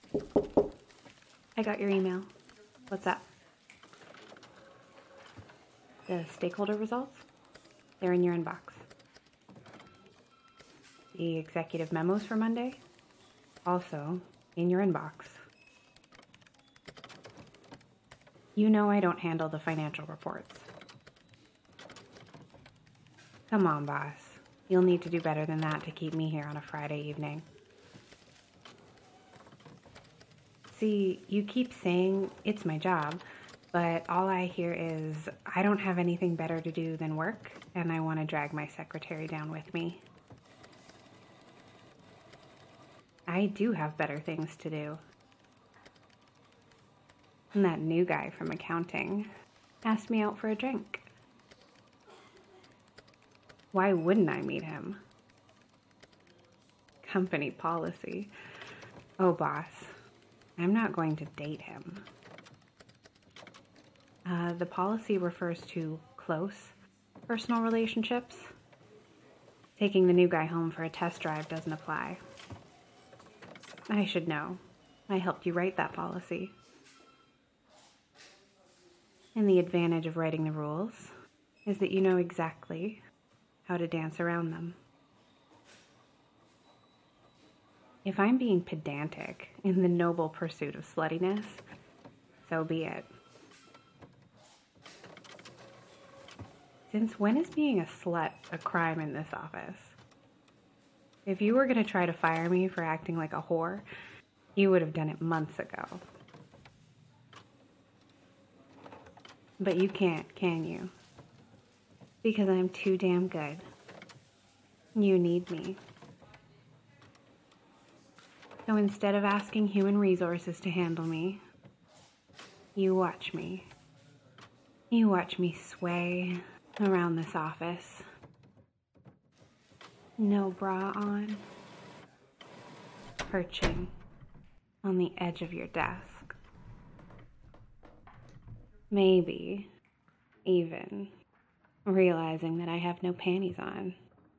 I got your email. What's up? The stakeholder results? They're in your inbox. The executive memos for Monday? Also in your inbox. You know I don't handle the financial reports. Come on, boss. You'll need to do better than that to keep me here on a Friday evening. See, you keep saying it's my job, but all I hear is I don't have anything better to do than work, and I want to drag my secretary down with me. I do have better things to do. And that new guy from accounting asked me out for a drink. Why wouldn't I meet him? Company policy. Oh, boss, I'm not going to date him. The policy refers to close personal relationships. Taking the new guy home for a test drive doesn't apply. I should know. I helped you write that policy. And the advantage of writing the rules is that you know exactly how to dance around them. If I'm being pedantic in the noble pursuit of sluttiness, so be it. Since when is being a slut a crime in this office? If you were going to try to fire me for acting like a whore, you would have done it months ago. But you can't, can you? Because I'm too damn good. You need me. So instead of asking human resources to handle me, you watch me. You watch me sway around this office. No bra on. Perching on the edge of your desk. Maybe even realizing that I have no panties on.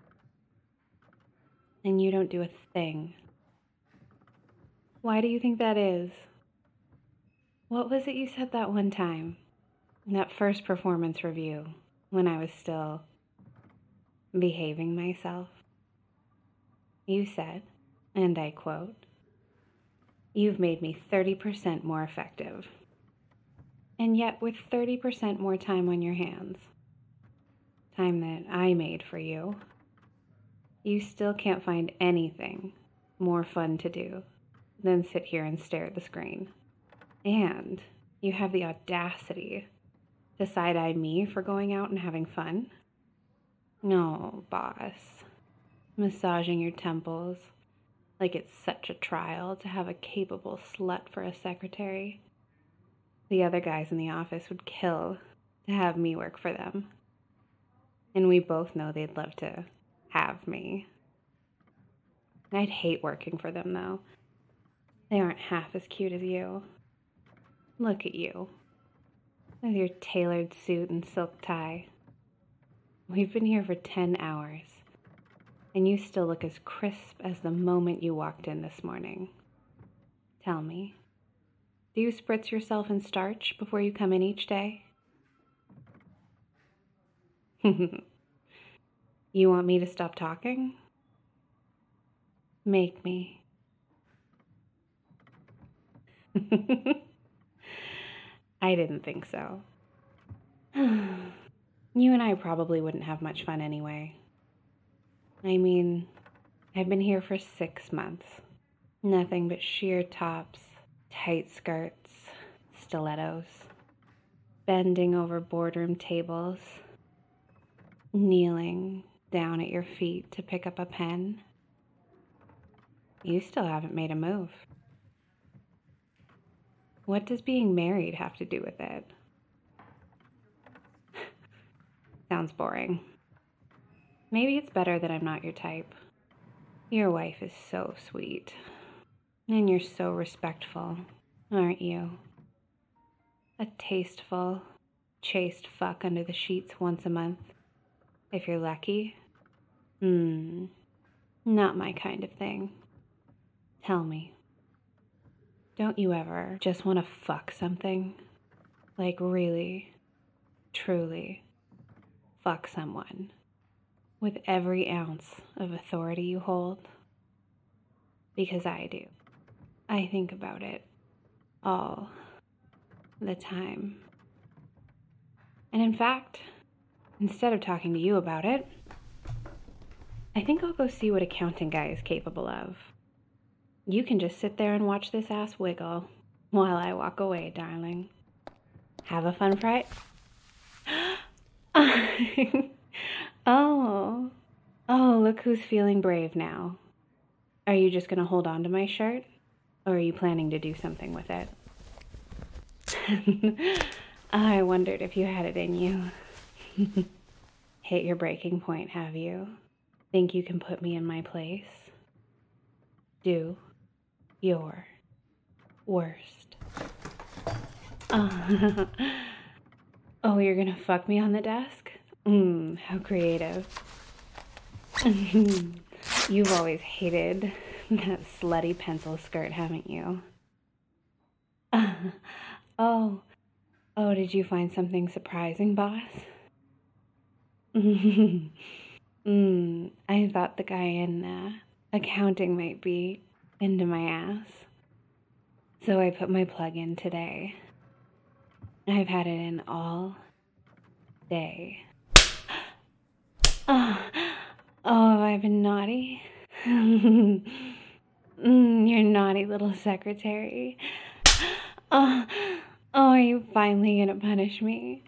And you don't do a thing. Why do you think that is? What was it you said that one time? That first performance review, when I was still behaving myself? You said, and I quote, "You've made me 30% more effective. And yet with 30% more time on your hands, time that I made for you, you still can't find anything more fun to do than sit here and stare at the screen. And you have the audacity to side-eye me for going out and having fun? No, boss. Massaging your temples like it's such a trial to have a capable slut for a secretary. The other guys in the office would kill to have me work for them. And we both know they'd love to have me. I'd hate working for them, though. They aren't half as cute as you. Look at you, with your tailored suit and silk tie. We've been here for 10 hours, and you still look as crisp as the moment you walked in this morning. Tell me, do you spritz yourself in starch before you come in each day? You want me to stop talking? Make me. I didn't think so. You and I probably wouldn't have much fun anyway. I mean, I've been here for 6 months. Nothing but sheer tops, tight skirts, stilettos, bending over boardroom tables, kneeling down at your feet to pick up a pen. You still haven't made a move. What does being married have to do with it? Sounds boring. Maybe it's better that I'm not your type. Your wife is so sweet. And you're so respectful, aren't you? A tasteful, chaste fuck under the sheets once a month. If you're lucky. Not my kind of thing. Tell me, Don't you ever just want to fuck something? Like really, truly fuck someone with every ounce of authority you hold? Because I do. I think about it all the time. And in fact, instead of talking to you about it, I think I'll go see what Accounting Guy is capable of. You can just sit there and watch this ass wiggle while I walk away, darling. Have a fun Friday. Oh, look who's feeling brave now. Are you just going to hold on to my shirt? Or are you planning to do something with it? I wondered if you had it in you. Hit your breaking point, have you? Think you can put me in my place? Do your worst. Oh, you're gonna fuck me on the desk? How creative. You've always hated that slutty pencil skirt, haven't you? Oh, did you find something surprising, boss? I thought the guy in accounting might be into my ass. So I put my plug in today. I've had it in all day. Oh, have I been naughty? Your naughty little secretary. Oh, are you finally gonna punish me?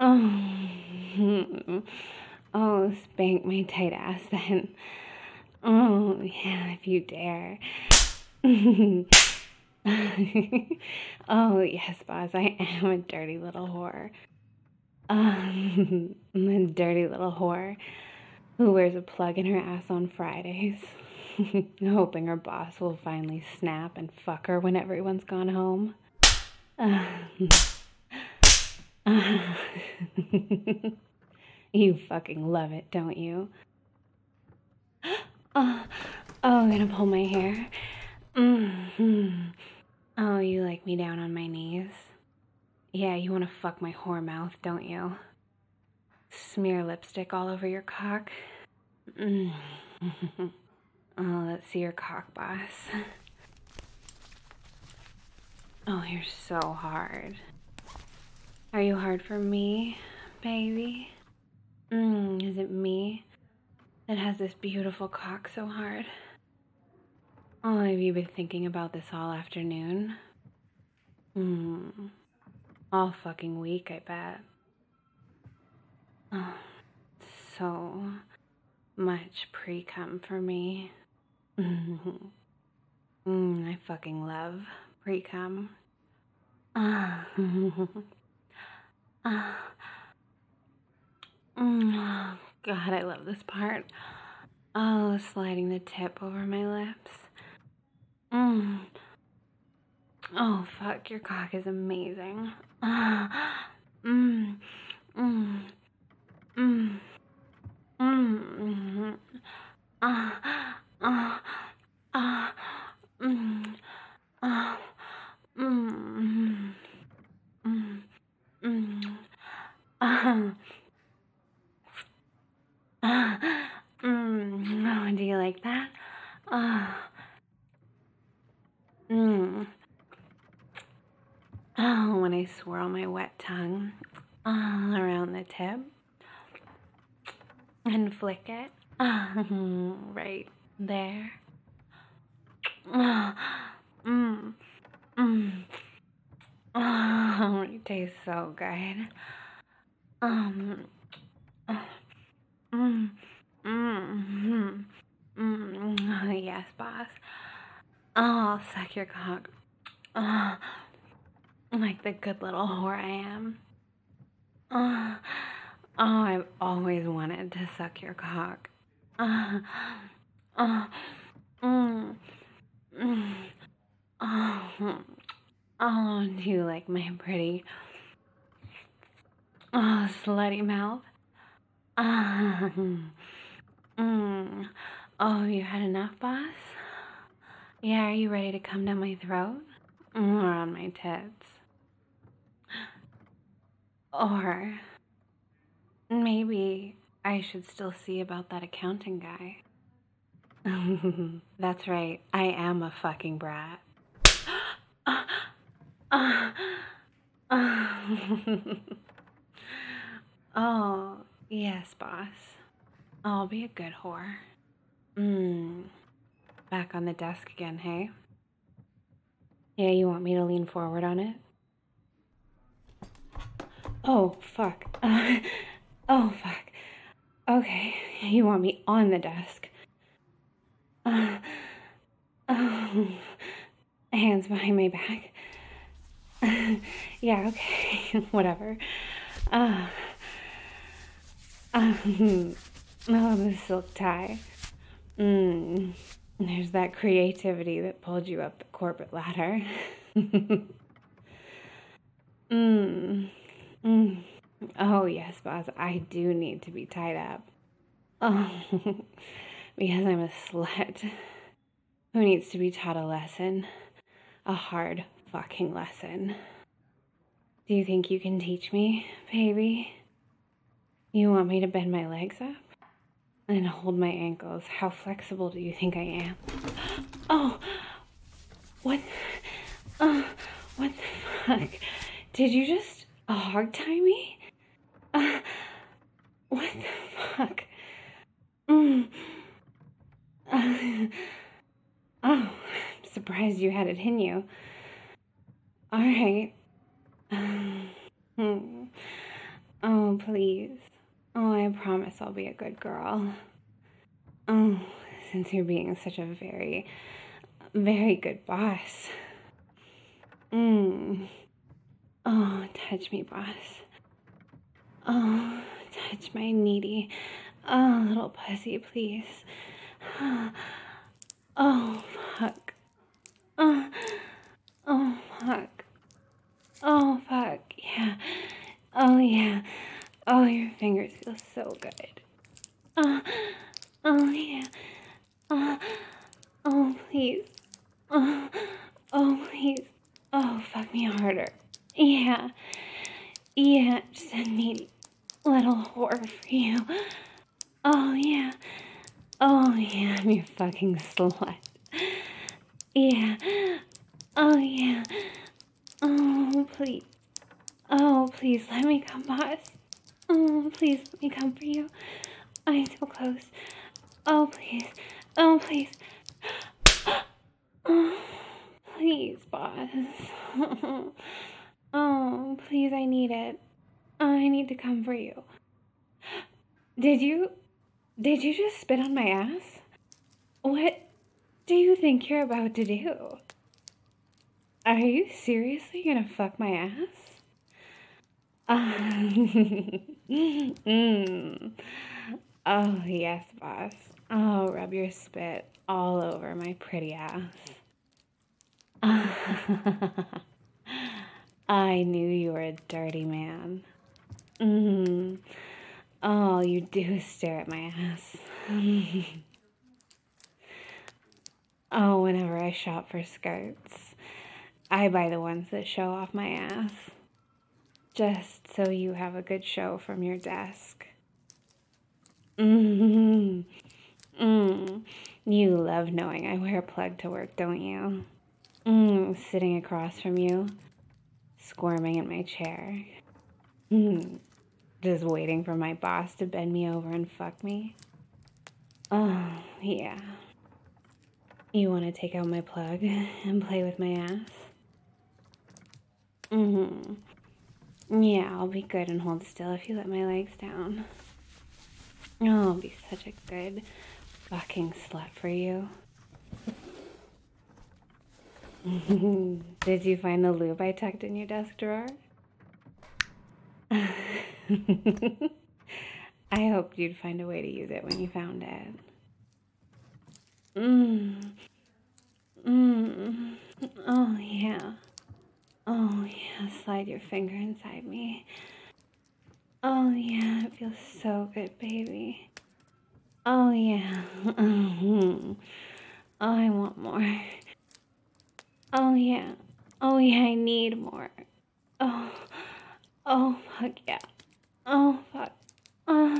Oh, spank my tight ass then. Oh, yeah, if you dare. Oh, yes, boss, I am a dirty little whore. I'm a dirty little whore who wears a plug in her ass on Fridays, hoping her boss will finally snap and fuck her when everyone's gone home. You fucking love it, don't you? Oh, I'm gonna pull my hair. Oh, you like me down on my knees? Yeah, you wanna fuck my whore mouth, don't you? Smear lipstick all over your cock? Oh, let's see your cock, boss. Oh, you're so hard. Are you hard for me, baby? Is it me that has this beautiful cock so hard? Oh, have you been thinking about this all afternoon? All fucking week, I bet. Oh, so much pre-cum for me. I fucking love pre-cum. Oh, God, I love this part. Oh, sliding the tip over my lips. Oh, fuck, your cock is amazing. Do you like that? Oh, when I swirl my wet tongue around the tip and flick it right there. Oh, it tastes so good. Yes, boss. Oh, I'll suck your cock. Like the good little whore I am. Oh, I've always wanted to suck your cock. Oh, do you like my pretty, slutty mouth? Oh, you had enough, boss? Yeah, are you ready to come down my throat? or on my tits. Or maybe I should still see about that accounting guy. That's right, I am a fucking brat. Oh, yes, boss. I'll be a good whore. Back on the desk again, hey? Yeah, you want me to lean forward on it? Oh, fuck. Oh, fuck. Okay, you want me on the desk. Oh, hands behind my back. Yeah, okay, whatever. Oh, the silk tie. There's that creativity that pulled you up the corporate ladder. Oh, yes, boss, I do need to be tied up. Oh, because I'm a slut who needs to be taught a lesson. A hard fucking lesson. Do you think you can teach me, baby? You want me to bend my legs up? And hold my ankles? How flexible do you think I am? Oh! What? What the fuck? Did you just hog tie me? What the fuck? Oh, I'm surprised you had it in you. Alright. Oh, please. Oh, I promise I'll be a good girl. Oh, since you're being such a very, very good boss. Oh, touch me, boss. Oh, touch my needy, little pussy, please. Oh, fuck. Oh, fuck. Oh, fuck, yeah. Oh, yeah. Oh, your fingers feel so good. Oh, yeah. Oh, please. Oh, please. Oh, fuck me harder. Yeah. Yeah, just a needy little whore for you. Oh, yeah. Oh, yeah, I'm your fucking slut. Yeah. Oh, yeah. Oh, please. Oh, please, let me come, boss. Oh, please, let me come for you. I'm so close. Oh, please. Oh, please. Oh, please, boss. Oh, please, I need it. I need to come for you. Did you just spit on my ass? What do you think you're about to do? Are you seriously gonna fuck my ass? Oh, yes, boss. Oh, rub your spit all over my pretty ass. I knew you were a dirty man. Oh, you do stare at my ass. Oh, whenever I shop for skirts, I buy the ones that show off my ass. Just so you have a good show from your desk. You love knowing I wear a plug to work, don't you? Sitting across from you, squirming in my chair. Just waiting for my boss to bend me over and fuck me. Oh, yeah. You want to take out my plug and play with my ass? Yeah, I'll be good and hold still if you let my legs down. Oh, I'll be such a good fucking slut for you. Did you find the lube I tucked in your desk drawer? I hoped you'd find a way to use it when you found it. Oh, yeah. Oh, yeah, slide your finger inside me. Oh, yeah, it feels so good, baby. Oh, yeah. Oh, I want more. Oh, yeah. Oh, yeah, I need more. Oh, oh, fuck yeah. Oh, fuck. Oh,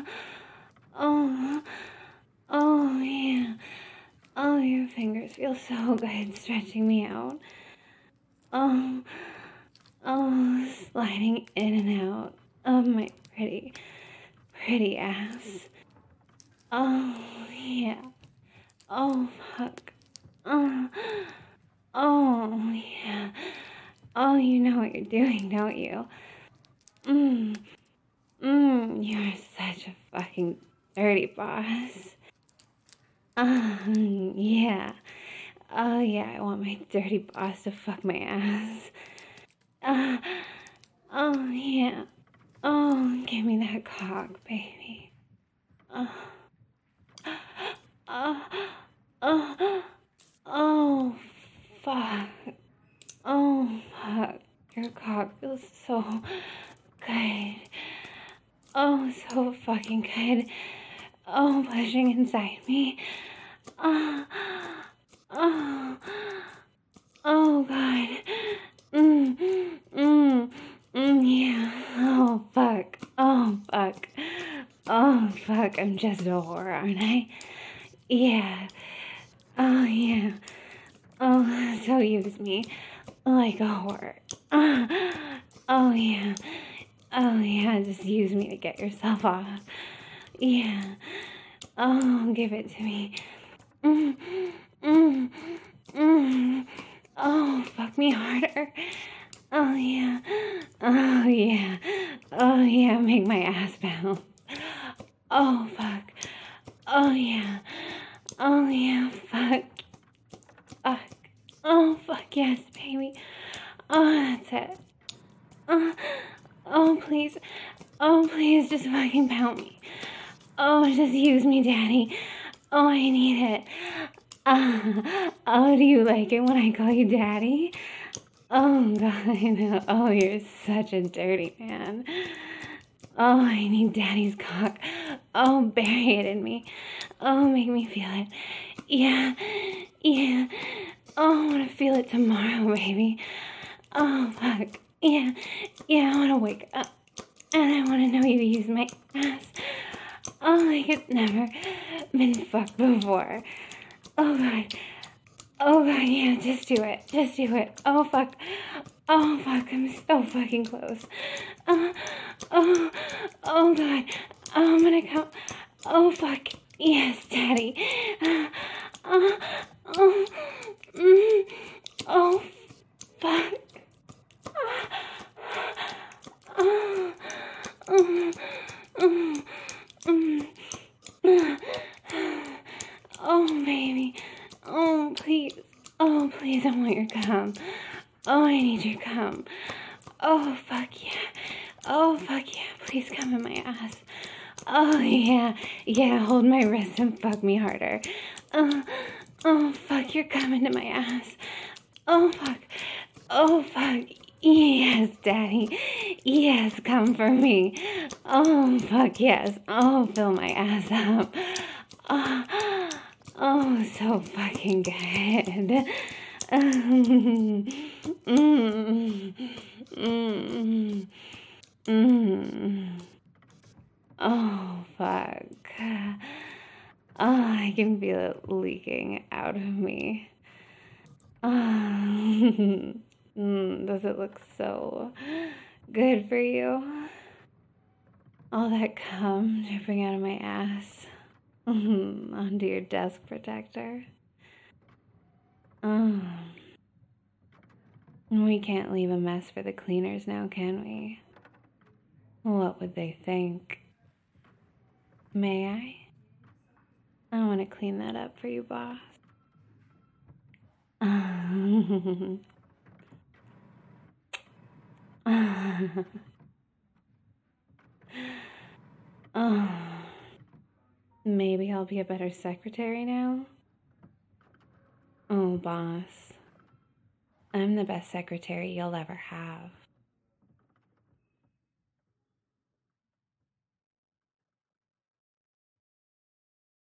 oh, yeah. Oh, your fingers feel so good stretching me out. Oh, oh, sliding in and out of my pretty, pretty ass. Oh, yeah. Oh, fuck. Oh, oh, yeah. Oh, you know what you're doing, don't you? You're such a fucking dirty boss. Yeah. Oh, yeah, I want my dirty boss to fuck my ass. Uh, oh, yeah. Oh, give me that cock, baby. Oh, oh, oh, oh, fuck. Oh, fuck. Your cock feels so good. Oh, so fucking good. Oh, pushing inside me. Oh, oh, oh, God. Yeah. Oh, fuck. Oh, fuck. Oh, fuck. I'm just a whore, aren't I? Yeah. Oh, yeah. Oh, so use me like a whore. Oh, yeah. Oh, yeah. Just use me to get yourself off. Yeah. Oh, give it to me. Oh, fuck me harder. Oh, yeah. Oh, yeah. Oh, yeah. Make my ass bounce. Oh, fuck. Oh, yeah. Oh, yeah. Fuck. Fuck. Oh, fuck. Yes, baby. Oh, that's it. Oh, please. Oh, please. Just fucking pound me. Oh, just use me, Daddy. Oh, I need it. Oh, do you like it when I call you Daddy? Oh, God. Oh, you're such a dirty man. Oh, I need Daddy's cock. Oh, bury it in me. Oh, make me feel it. Yeah. Yeah. Oh, I want to feel it tomorrow, baby. Oh, fuck. Yeah. Yeah, I want to wake up. And I want to know you use my ass. Oh, like it's never been fucked before. Oh, God. Oh, God, yeah, just do it. Just do it. Oh, fuck. Oh, fuck, I'm so fucking close. Oh, God. Oh, I'm gonna come. Oh, fuck. Yes, Daddy. Oh, oh, oh, fuck. Oh, oh, baby. Oh, please. Oh, please, I want your cum. Oh, I need your cum. Oh, fuck yeah. Oh, fuck yeah. Please come in my ass. Oh, yeah. Yeah, hold my wrist and fuck me harder. Oh, fuck, you're coming to my ass. Oh, fuck. Oh, fuck. Yes, Daddy. Yes, come for me. Oh, fuck, yes. Oh, fill my ass up. Oh, so fucking good. Oh, fuck. Oh, I can feel it leaking out of me. Does it look so good for you? All that cum dripping out of my ass onto your desk protector. We can't leave a mess for the cleaners now, can we? What would they think? May I? I want to clean that up for you, boss. Oh, maybe I'll be a better secretary now? Oh, boss. I'm the best secretary you'll ever have.